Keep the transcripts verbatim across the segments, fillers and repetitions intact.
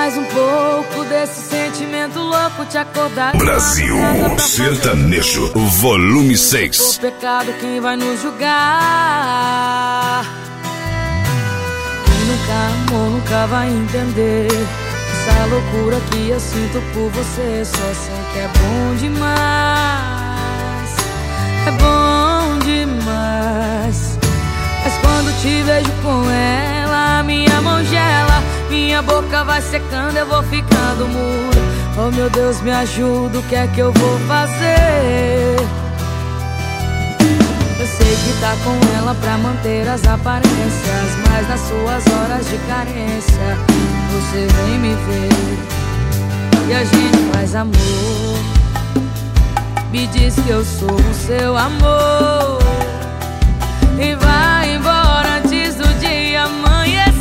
mais um pouco desse sentimento louco, te acordar. Brasil Sertanejo, volume seis. O pecado, quem vai nos julgar? Quem nunca amou, nunca vai entender essa loucura que eu sinto por você. Só sei que é bom demais, é bom demais. Mas quando te vejo com ela, minha mão gela, minha boca vai secando, eu vou ficando mudo. Oh meu Deus, me ajuda, o que é que eu vou fazer? Eu sei que tá com ela pra manter as aparências, mas nas suas horas de carência você vem me ver e a gente faz amor. Me diz que eu sou o seu amor e vai embora antes do dia amanhecer.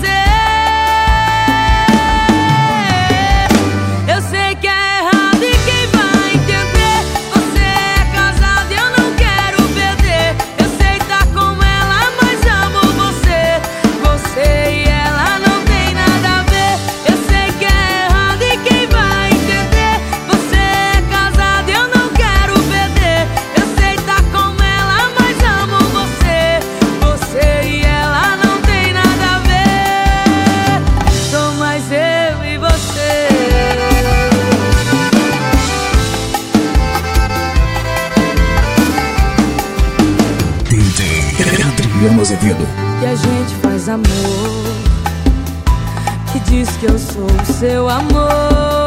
Eu sei que é errado e quem vai entender? Você é casado e eu não quero perder. Eu sei tá com ela, mas amo você. Você e ela não tem nada a ver. Eu sei que é errado e quem vai entender? Você é casado e eu não quero perder. Eu sei tá com ela, mas amo você. Você e ela não tem nada a ver. Sou mais eu e você. D J Adriano Azevedo. E a gente faz amor, que diz que eu sou o seu amor.